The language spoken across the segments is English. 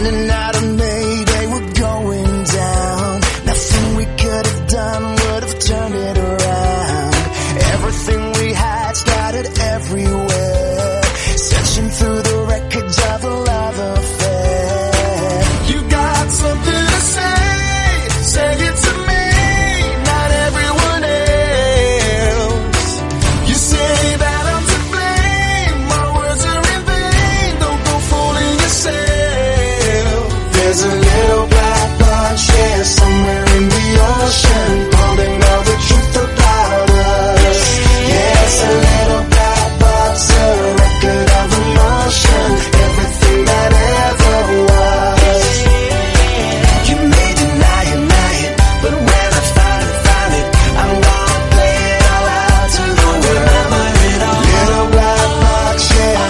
Finding out a mayday, we're going down. Nothing we could have done would have turned it around. Everything we had started everywhere, searching through the wreckage of a love affair. You got something to say it to me, not everyone else. You say that I'm to blame, my words are in vain, don't go fooling yourself. There's a little black box, yeah, somewhere in the ocean, holding all the truth about us. Yeah, it's a little black box, a record of emotion, everything that ever was. You may deny it, but when I find it, I'm gonna play it all out to know where am I at all. Little black box, yeah,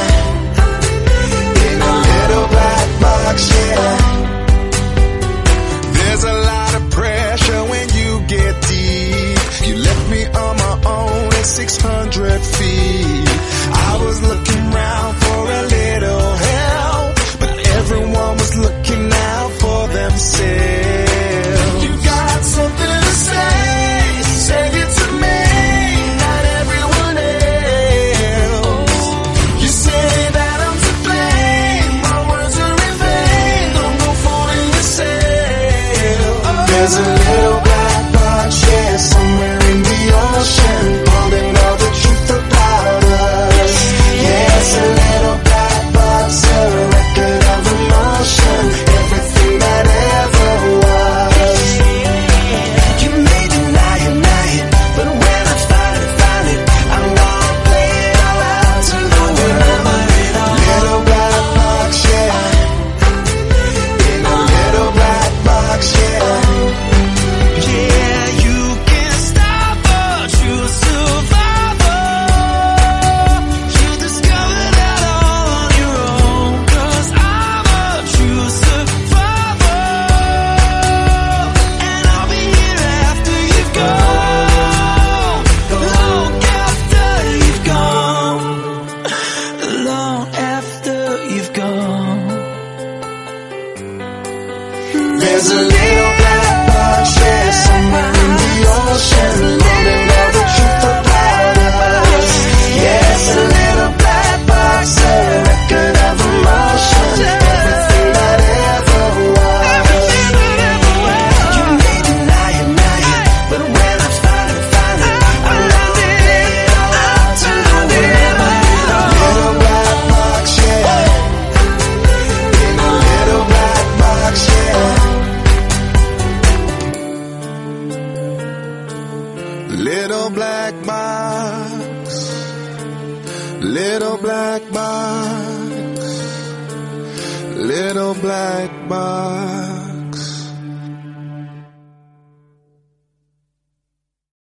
in a little black box, yeah. There's a lot of pressure when you get deep. You left me on my own at 600 feet. I was looking round for a little help, but everyone was looking out for themselves. You got something to say it to me, not everyone else. You say that I'm to blame, my words are in vain, don't go fooling yourself. There's a little black box, yeah, somewhere in the ocean, holding all the truth about us. Yeah, it's a little black box, a record of emotion, everything that ever was. You may deny it, but when I find it, I'm gonna play it all out to know where am I at all. Little black box, yeah, in a little black box, yeah. Yeah, you can't stop a true survivor. You discover that all on your own, 'cause I'm a true survivor, and I'll be here after you've gone, long after you've gone, long after you've gone. There's a little black box, yeah, somewhere in the ocean, holding all the truth about us. Yeah, it's a little black box, a record of emotion, everything that ever was. You may deny it, but when I find it, I'm gonna play it all out to know where am I at all. Little black box, yeah, in a little black box, yeah. Little black box, little black box, little black box.